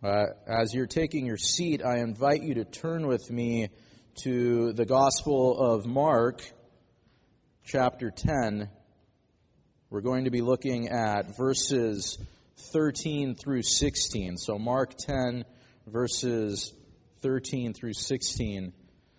As you're taking your seat, I invite you to turn with me to the Gospel of Mark, chapter 10. We're going to be looking at verses 13 through 16. So Mark 10, verses 13 through 16.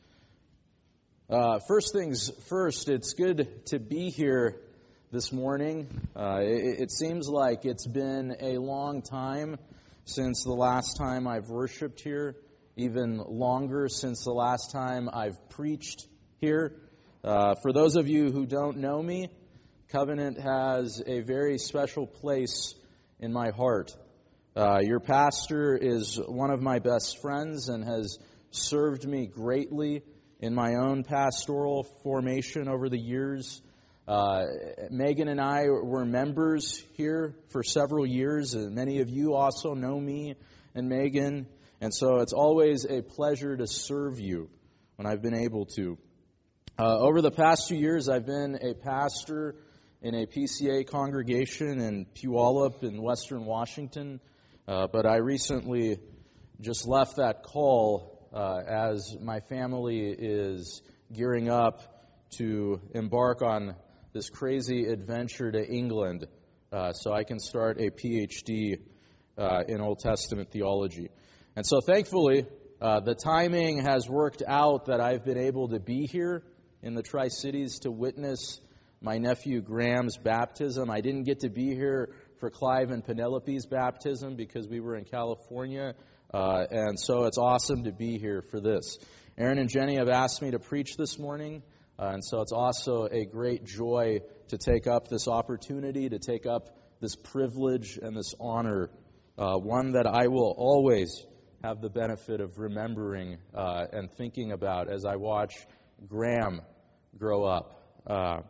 First things first, it's good to be here this morning. It seems like it's been a long time since the last time I've worshiped here, even longer since the last time I've preached here. For those of you who don't know me, Covenant has a very special place in my heart. Your pastor is one of my best friends and has served me greatly in my own pastoral formation over the years. Megan and I were members here for several years, and many of you also know me and Megan, and so it's always a pleasure to serve you when I've been able to. Over the past 2 years, I've been a pastor in a PCA congregation in Puyallup in Western Washington, but I recently just left that call as my family is gearing up to embark on this crazy adventure to England so I can start a PhD in Old Testament theology. And so thankfully, the timing has worked out that I've been able to be here in the Tri-Cities to witness my nephew Graham's baptism. I didn't get to be here for Clive and Penelope's baptism because we were in California, and so it's awesome to be here for this. Aaron and Jenny have asked me to preach this morning, and so it's also a great joy to take up this opportunity, to take up this privilege and this honor, one that I will always have the benefit of remembering and thinking about as I watch Graham grow up.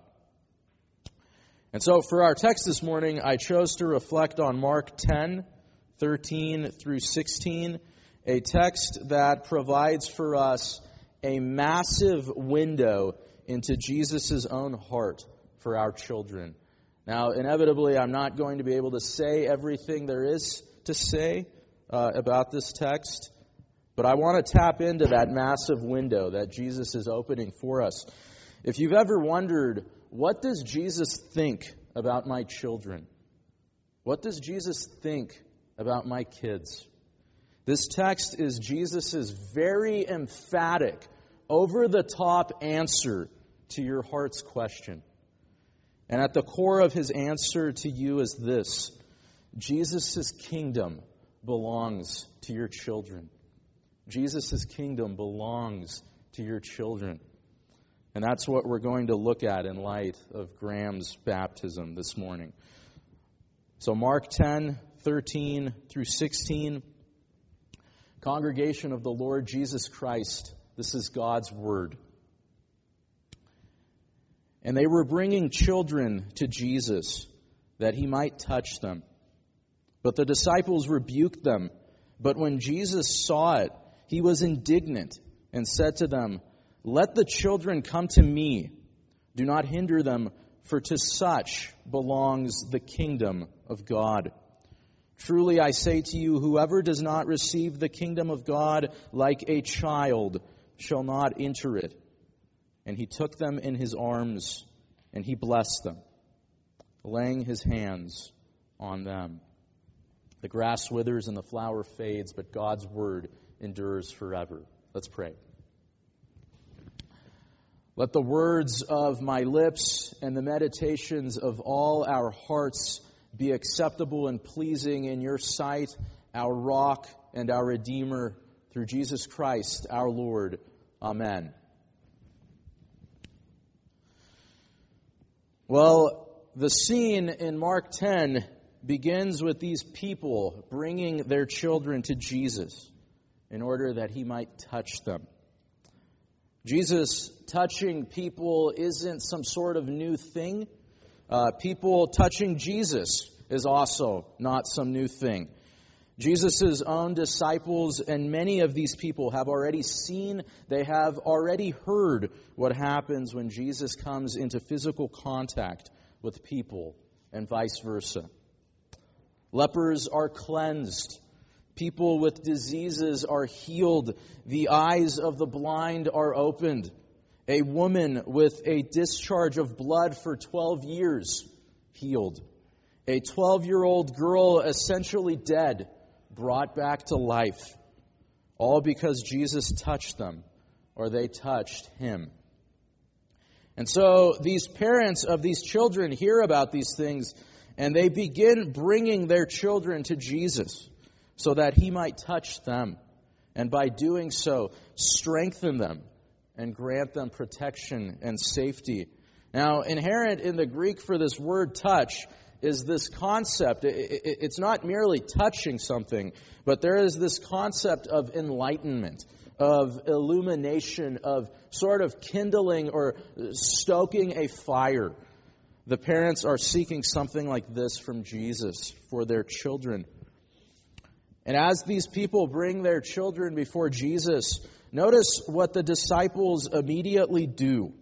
And so for our text this morning, I chose to reflect on Mark 10, 13 through 16, a text that provides for us a massive window into Jesus' own heart for our children. Now, inevitably, I'm not going to be able to say everything there is to say about this text, but I want to tap into that massive window that Jesus is opening for us. If you've ever wondered, what does Jesus think about my children? What does Jesus think about my kids? This text is Jesus' very emphatic, over-the-top answer to your heart's question. And at the core of his answer to you is this: Jesus' kingdom belongs to your children. Jesus' kingdom belongs to your children. And that's what we're going to look at in light of Graham's baptism this morning. So Mark 10, 13 through 16. Congregation of the Lord Jesus Christ, this is God's word. And they were bringing children to Jesus that he might touch them. But the disciples rebuked them. But when Jesus saw it, he was indignant and said to them, "Let the children come to me. Do not hinder them, for to such belongs the kingdom of God. Truly I say to you, whoever does not receive the kingdom of God like a child shall not enter it." And he took them in his arms, and he blessed them, laying his hands on them. The grass withers and the flower fades, but God's word endures forever. Let's pray. Let the words of my lips and the meditations of all our hearts be acceptable and pleasing in your sight, our rock and our Redeemer, through Jesus Christ our Lord. Amen. Well, the scene in Mark 10 begins with these people bringing their children to Jesus in order that he might touch them. Jesus touching people isn't some sort of new thing. People touching Jesus is also not some new thing. Jesus' own disciples and many of these people have already seen, they have already heard what happens when Jesus comes into physical contact with people and vice versa. Lepers are cleansed. People with diseases are healed. The eyes of the blind are opened. A woman with a discharge of blood for 12 years, healed. A 12-year-old girl essentially dead, brought back to life. All because Jesus touched them, or they touched Him. And so these parents of these children hear about these things, and they begin bringing their children to Jesus so that He might touch them, and by doing so, strengthen them and grant them protection and safety. Now, inherent in the Greek for this word touch is this concept. It's not merely touching something, but there is this concept of enlightenment, of illumination, of sort of kindling or stoking a fire. The parents are seeking something like this from Jesus for their children. And as these people bring their children before Jesus, notice what the disciples immediately do.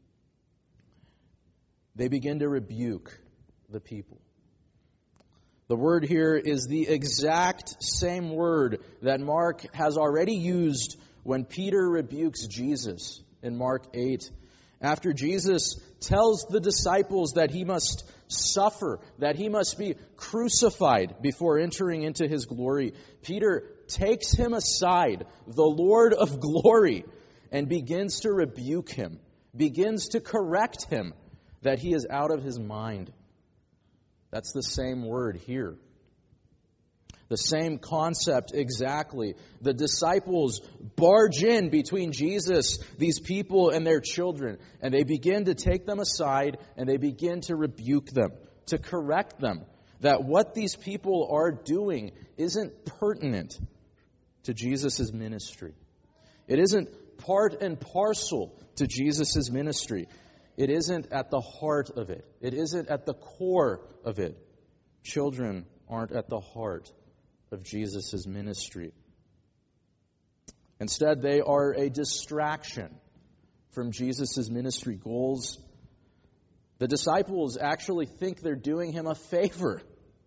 They begin to rebuke the people. The word here is the exact same word that Mark has already used when Peter rebukes Jesus in Mark 8. After Jesus tells the disciples that He must suffer, that He must be crucified before entering into His glory, Peter takes Him aside, the Lord of glory, and begins to rebuke Him, begins to correct Him that He is out of His mind. That's the same word here. The same concept exactly. The disciples barge in between Jesus, these people, and their children, and they begin to take them aside, and they begin to rebuke them, to correct them, that what these people are doing isn't pertinent to Jesus' ministry. It isn't part and parcel to Jesus' ministry. It isn't at the heart of it. It isn't at the core of it. Children aren't at the heart of Jesus' ministry. Instead, they are a distraction from Jesus' ministry goals. The disciples actually think they're doing Him a favor.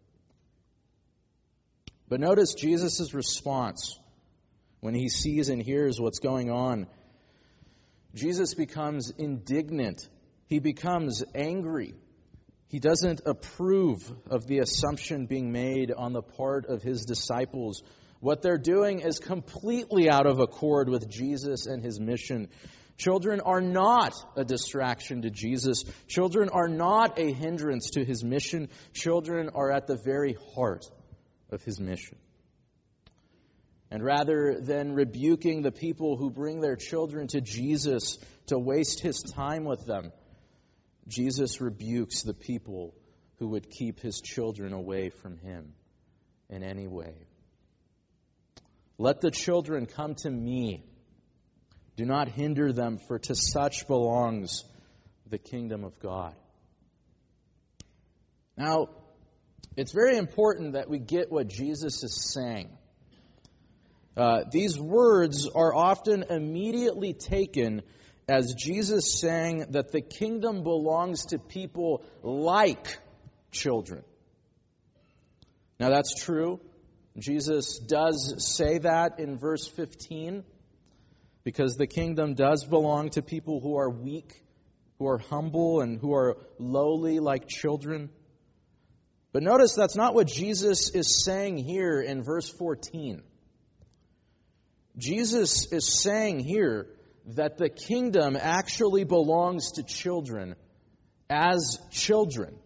But notice Jesus' response when He sees and hears what's going on. Jesus becomes indignant. He becomes angry. He doesn't approve of the assumption being made on the part of His disciples. What they're doing is completely out of accord with Jesus and His mission. Children are not a distraction to Jesus. Children are not a hindrance to His mission. Children are at the very heart of His mission. And rather than rebuking the people who bring their children to Jesus to waste His time with them, Jesus rebukes the people who would keep His children away from Him in any way. Let the children come to me. Do not hinder them, for to such belongs the kingdom of God. Now, it's very important that we get what Jesus is saying. These words are often immediately taken as Jesus saying that the kingdom belongs to people like children. Now that's true. Jesus does say that in verse 15, because the kingdom does belong to people who are weak, who are humble, and who are lowly like children. But notice that's not what Jesus is saying here in verse 14. Jesus is saying here that the kingdom actually belongs to children as children.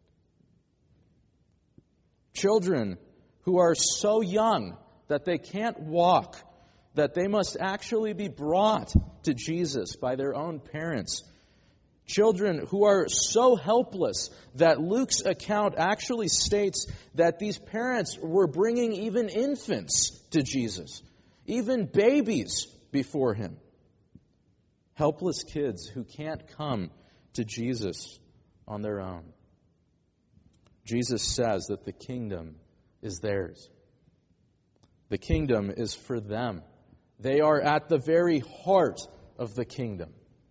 Children who are so young that they can't walk, that they must actually be brought to Jesus by their own parents. Children who are so helpless that Luke's account actually states that these parents were bringing even infants to Jesus, even babies before Him. Helpless kids who can't come to Jesus on their own. Jesus says that the kingdom is theirs. The kingdom is for them. They are at the very heart of the kingdom.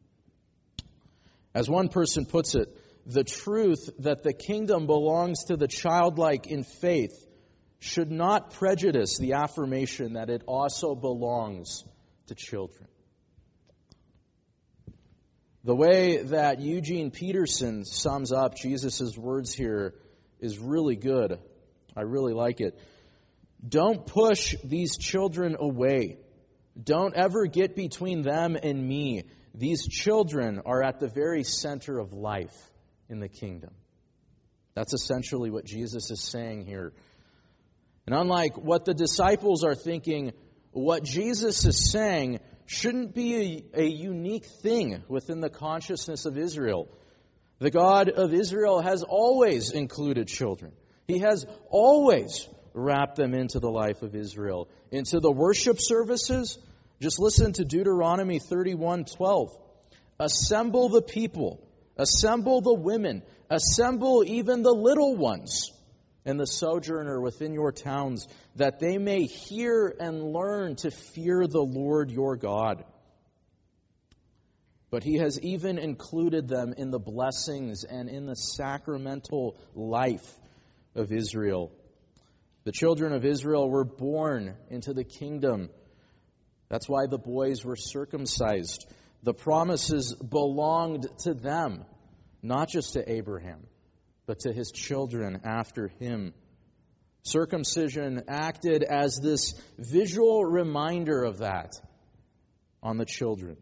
As one person puts it, the truth that the kingdom belongs to the childlike in faith should not prejudice the affirmation that it also belongs to children. The way that Eugene Peterson sums up Jesus' words here is really good. I really like it. Don't push these children away. Don't ever get between them and me. These children are at the very center of life in the kingdom. That's essentially what Jesus is saying here. And unlike what the disciples are thinking, what Jesus is saying shouldn't be a unique thing within the consciousness of Israel. The God of Israel has always included children. He has always wrapped them into the life of Israel. Into the worship services, just listen to Deuteronomy 31:12. Assemble the people, assemble the women, assemble even the little ones and the sojourner within your towns, that they may hear and learn to fear the Lord your God. But He has even included them in the blessings and in the sacramental life of Israel. The children of Israel were born into the kingdom. That's why the boys were circumcised. The promises belonged to them, not just to Abraham, but to his children after him. Circumcision acted as this visual reminder of that on the children.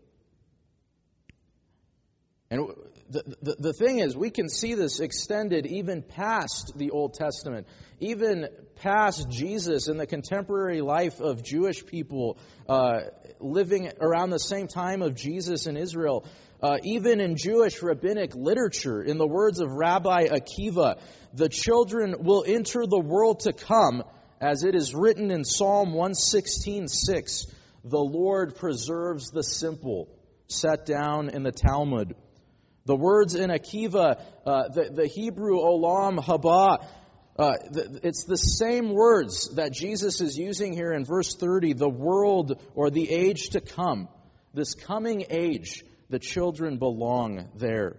And the thing is, we can see this extended even past the Old Testament, even past Jesus and the contemporary life of Jewish people living around the same time of Jesus in Israel. Even in Jewish rabbinic literature, in the words of Rabbi Akiva, the children will enter the world to come, as it is written in Psalm 116:6. The Lord preserves the simple, set down in the Talmud. The words in Akiva, the Hebrew olam haba, it's the same words that Jesus is using here in verse 30, the world or the age to come. This coming age, the children belong there.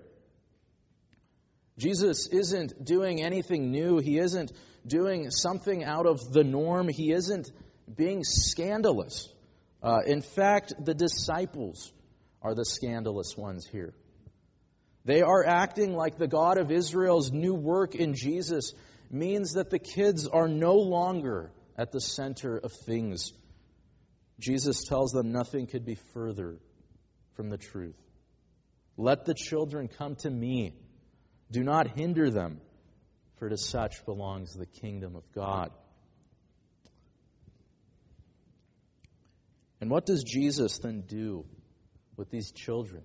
Jesus isn't doing anything new. He isn't doing something out of the norm. He isn't being scandalous. In fact, the disciples are the scandalous ones here. They are acting like the God of Israel's new work in Jesus means that the kids are no longer at the center of things. Jesus tells them nothing could be further from the truth. Let the children come to me. Do not hinder them, for to such belongs the kingdom of God. And what does Jesus then do with these children?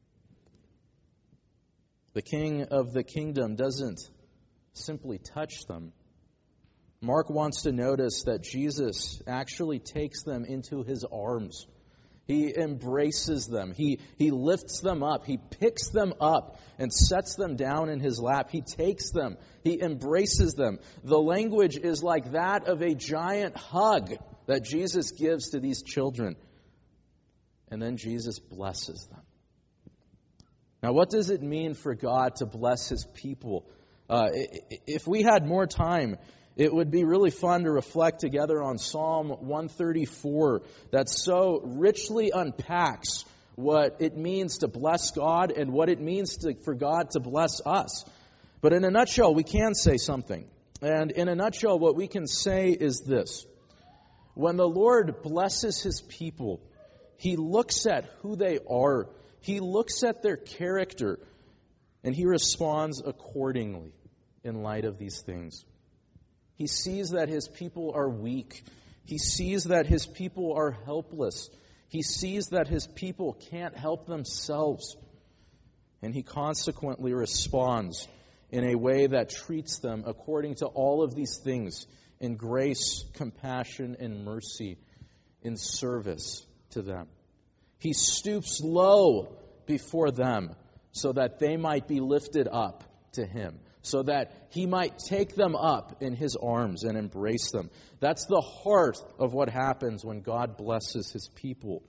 The King of the kingdom doesn't simply touch them. Mark wants to notice that Jesus actually takes them into his arms. He embraces them. He lifts them up. He picks them up and sets them down in his lap. He takes them. He embraces them. The language is like that of a giant hug that Jesus gives to these children. And then Jesus blesses them. Now, what does it mean for God to bless his people? If we had more time, it would be really fun to reflect together on Psalm 134 that so richly unpacks what it means to bless God and what it means for God to bless us. But in a nutshell, we can say something. And in a nutshell, what we can say is this. When the Lord blesses his people, he looks at who they are. He looks at their character, and he responds accordingly in light of these things. He sees that his people are weak. He sees that his people are helpless. He sees that his people can't help themselves. And he consequently responds in a way that treats them according to all of these things in grace, compassion, and mercy, in service to them. He stoops low before them so that they might be lifted up to him, so that he might take them up in his arms and embrace them. That's the heart of what happens when God blesses his people.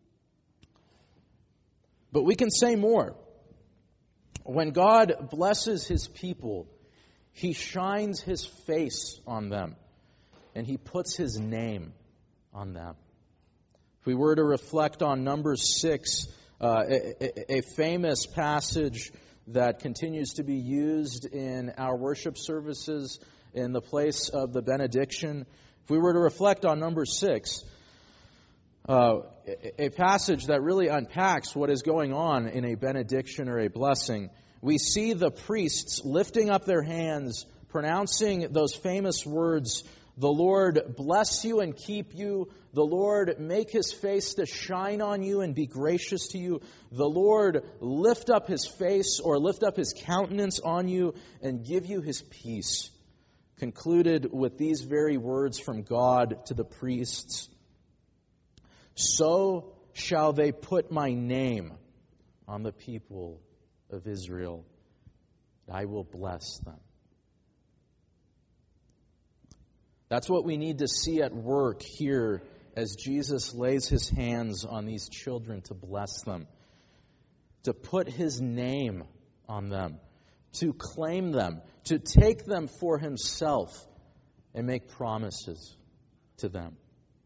But we can say more. When God blesses his people, he shines his face on them. and He puts His name on them. If we were to reflect on Numbers 6, a famous passage that continues to be used in our worship services in the place of the benediction, if we were to reflect on Numbers 6, a passage that really unpacks what is going on in a benediction or a blessing, we see the priests lifting up their hands, pronouncing those famous words, "The Lord bless you and keep you. The Lord make His face to shine on you and be gracious to you. The Lord lift up His face or lift up His countenance on you and give you His peace." Concluded with these very words from God to the priests, "So shall they put my name on the people of Israel. I will bless them." That's what we need to see at work here as Jesus lays His hands on these children to bless them, to put His name on them, to claim them, to take them for Himself and make promises to them.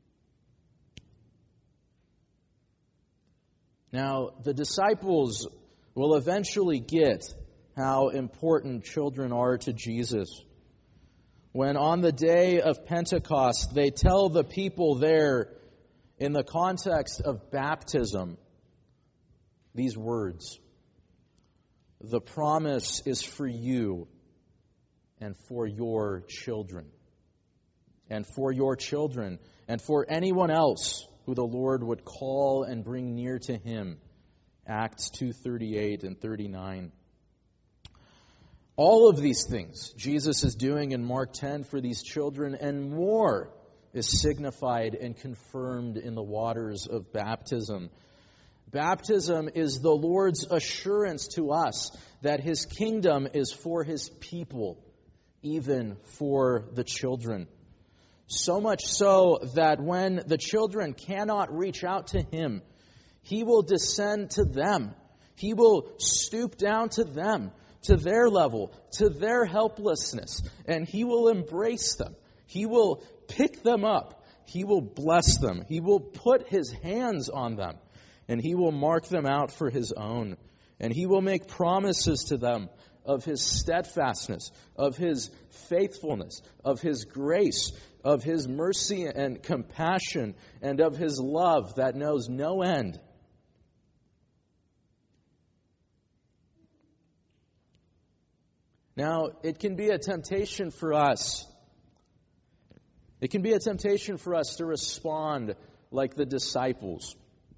Now, the disciples will eventually get how important children are to Jesus. When on the day of Pentecost, they tell the people there, in the context of baptism, these words, "The promise is for you and for your children, and for your children, and for anyone else who the Lord would call and bring near to Him." Acts 2:38 and 39. All of these things Jesus is doing in Mark 10 for these children, and more is signified and confirmed in the waters of baptism. Baptism is the Lord's assurance to us that His kingdom is for His people, even for the children. So much so that when the children cannot reach out to Him, He will descend to them. He will stoop down to them, to their level, to their helplessness, and He will embrace them. He will pick them up. He will bless them. He will put His hands on them, and He will mark them out for His own. And He will make promises to them of His steadfastness, of His faithfulness, of His grace, of His mercy and compassion, and of His love that knows no end. Now, it can be a temptation for us. It can be a temptation for us to respond like the disciples.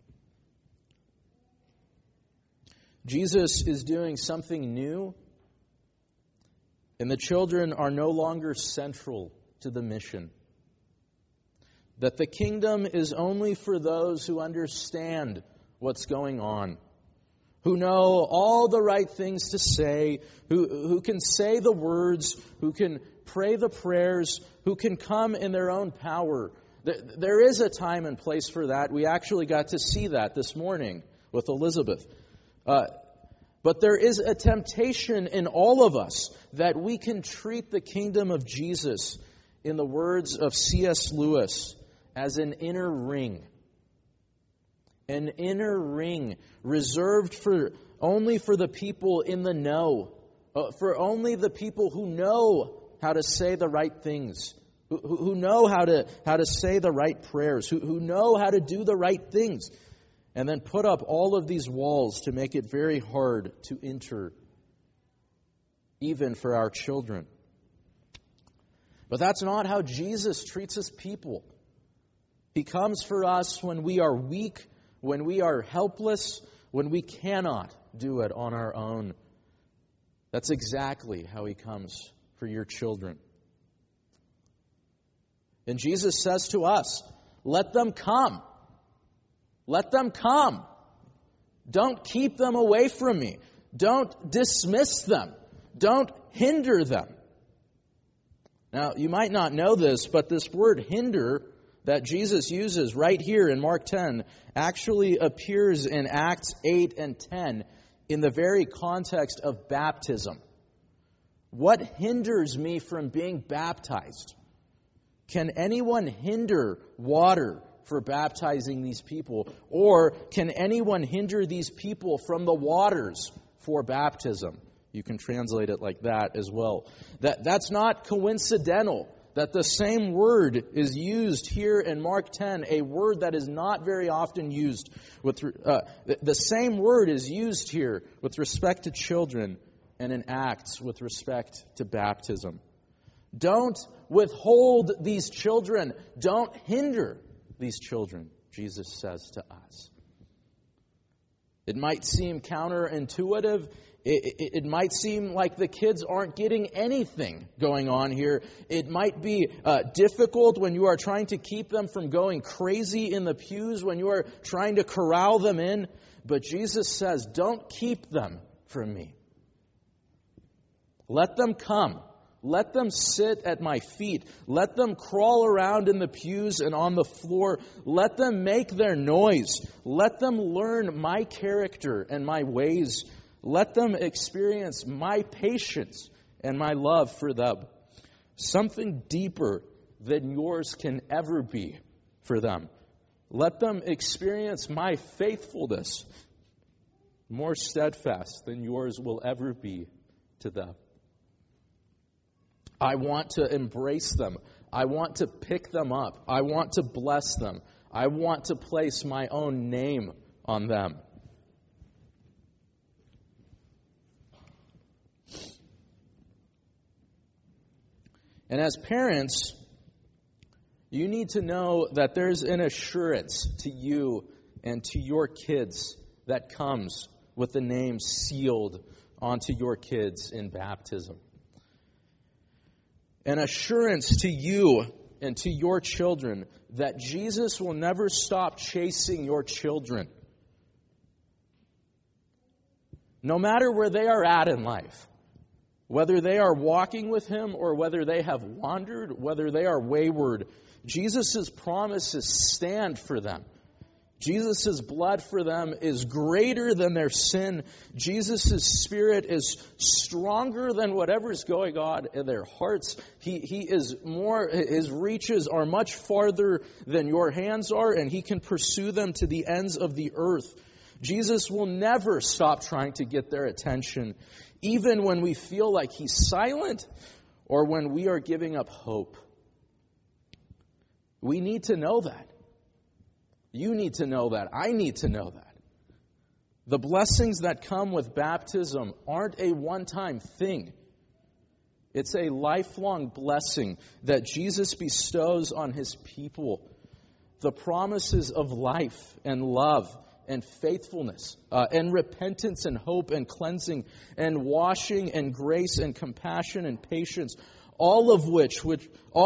Jesus is doing something new, and the children are no longer central to the mission. That the kingdom is only for those who understand what's going on, who know all the right things to say, who can say the words, who can pray the prayers, who can come in their own power. There is a time and place for that. We actually got to see that this morning with Elizabeth. But there is a temptation in all of us that we can treat the kingdom of Jesus, in the words of C.S. Lewis, as an inner ring. An inner ring reserved only for the people in the know, for only the people who know how to say the right things, who know how to say the right prayers, who know how to do the right things, and then put up all of these walls to make it very hard to enter, even for our children. But that's not how Jesus treats His people. He comes for us when we are weak, when we are helpless, when we cannot do it on our own. That's exactly how He comes for your children. And Jesus says to us, let them come. Let them come. Don't keep them away from me. Don't dismiss them. Don't hinder them. Now, you might not know this, but this word hinder that Jesus uses right here in Mark 10 actually appears in Acts 8 and 10 in the very context of baptism. What hinders me from being baptized? Can anyone hinder water for baptizing these people? Or can anyone hinder these people from the waters for baptism? You can translate it like that as well. That's not coincidental that the same word is used here in Mark 10, a word that is not very often used. The same word is used here with respect to children and in Acts with respect to baptism. Don't withhold these children. Don't hinder these children, Jesus says to us. It might seem counterintuitive. It might seem like the kids aren't getting anything going on here. It might be difficult when you are trying to keep them from going crazy in the pews, when you are trying to corral them in. But Jesus says, don't keep them from me. Let them come. Let them sit at my feet. Let them crawl around in the pews and on the floor. Let them make their noise. Let them learn my character and my ways. Let them experience my patience and my love for them. Something deeper than yours can ever be for them. Let them experience my faithfulness, more steadfast than yours will ever be to them. I want to embrace them. I want to pick them up. I want to bless them. I want to place my own name on them. And as parents, you need to know that there's an assurance to you and to your kids that comes with the name sealed onto your kids in baptism. An assurance to you and to your children that Jesus will never stop chasing your children. No matter where they are at in life, whether they are walking with Him or whether they have wandered, whether they are wayward, Jesus' promises stand for them. Jesus' blood for them is greater than their sin. Jesus' Spirit is stronger than whatever's going on in their hearts. He is more, His reaches are much farther than your hands are, and He can pursue them to the ends of the earth. Jesus will never stop trying to get their attention, even when we feel like He's silent or when we are giving up hope. We need to know that. You need to know that. I need to know that. The blessings that come with baptism aren't a one-time thing. It's a lifelong blessing that Jesus bestows on His people. The promises of life and love and faithfulness and repentance and hope and cleansing and washing and grace and compassion and patience, all of which would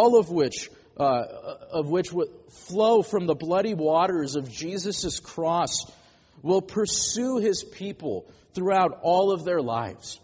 flow from the bloody waters of Jesus' cross, will pursue His people throughout all of their lives.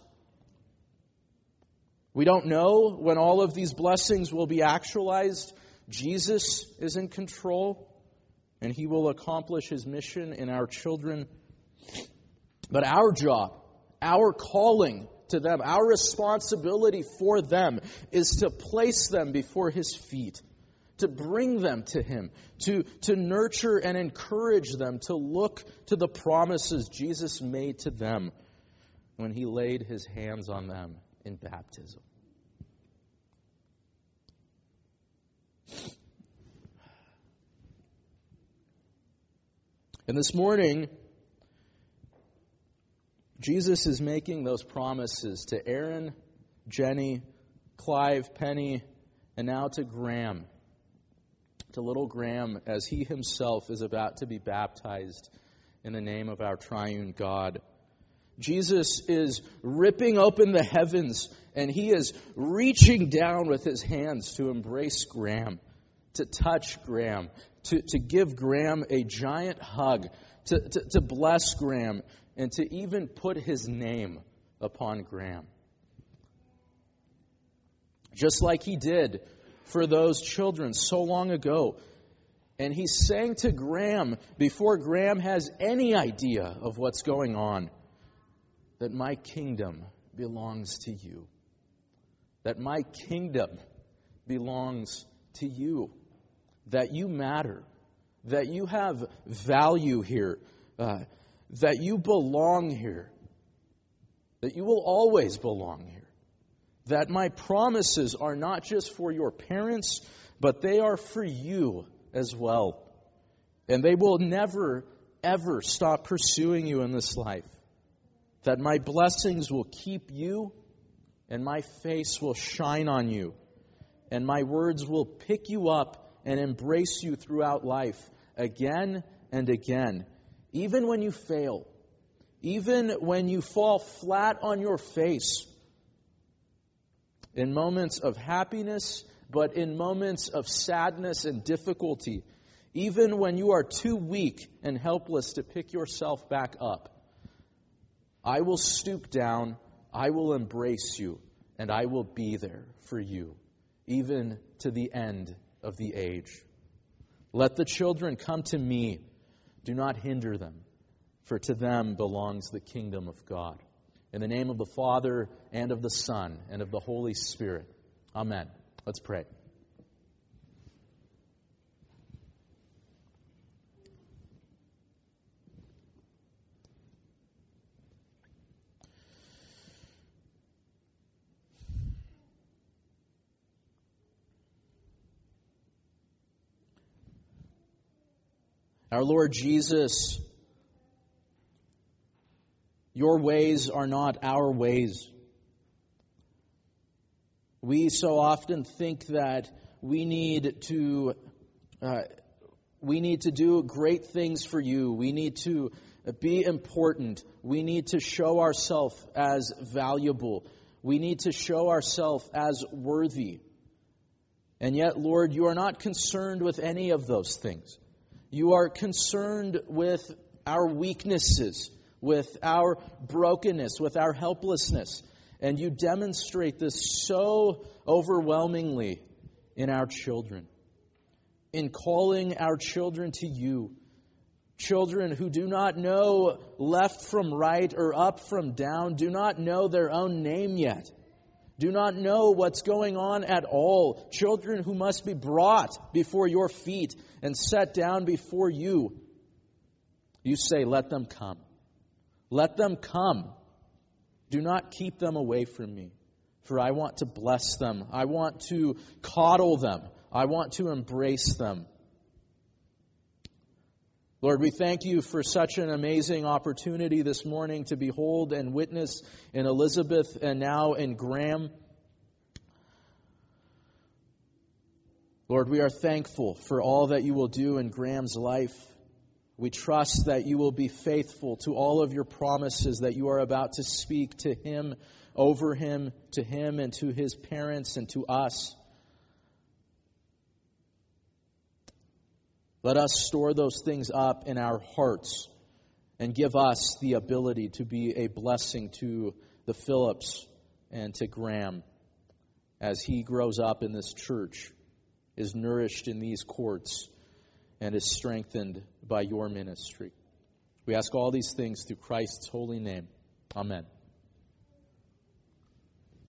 We don't know when all of these blessings will be actualized. Jesus is in control, and He will accomplish His mission in our children. But our job, our calling to them, our responsibility for them is to place them before His feet, to bring them to Him, to nurture and encourage them to look to the promises Jesus made to them when He laid His hands on them in baptism. And this morning, Jesus is making those promises to Aaron, Jenny, Clive, Penny, and now to Graham. To little Graham, as he himself is about to be baptized in the name of our triune God. Jesus is ripping open the heavens, and He is reaching down with His hands to embrace Graham, to touch Graham, to give Graham a giant hug, to bless Graham, and to even put His name upon Graham. Just like He did for those children so long ago. And He's saying to Graham, before Graham has any idea of what's going on, that my kingdom belongs to you. That my kingdom belongs to you that you matter, that you have value here, that you belong here, that you will always belong here, that my promises are not just for your parents, but they are for you as well. And they will never, ever stop pursuing you in this life. That my blessings will keep you, and my face will shine on you, and my words will pick you up and embrace you throughout life again and again. Even when you fail, even when you fall flat on your face, in moments of happiness, but in moments of sadness and difficulty, even when you are too weak and helpless to pick yourself back up, I will stoop down, I will embrace you, and I will be there for you, even to the end of the age. Let the children come to me. Do not hinder them, for to them belongs the kingdom of God. In the name of the Father, and of the Son, and of the Holy Spirit. Amen. Let's pray. Our Lord Jesus, your ways are not our ways. We so often think that we need to do great things for you. We need to be important. We need to show ourselves as valuable. We need to show ourselves as worthy. And yet, Lord, you are not concerned with any of those things. You are concerned with our weaknesses, with our brokenness, with our helplessness. And you demonstrate this so overwhelmingly in our children. In calling our children to you. Children who do not know left from right or up from down, do not know their own name yet. Do not know what's going on at all. Children who must be brought before your feet and set down before you. You say, let them come. Let them come. Do not keep them away from me, for I want to bless them. I want to coddle them. I want to embrace them. Lord, we thank you for such an amazing opportunity this morning to behold and witness in Elizabeth and now in Graham. Lord, we are thankful for all that you will do in Graham's life. We trust that you will be faithful to all of your promises that you are about to speak to him, over him, to him and to his parents and to us. Let us store those things up in our hearts and give us the ability to be a blessing to the Phillips and to Graham as he grows up in this church, is nourished in these courts, and is strengthened by your ministry. We ask all these things through Christ's holy name. Amen.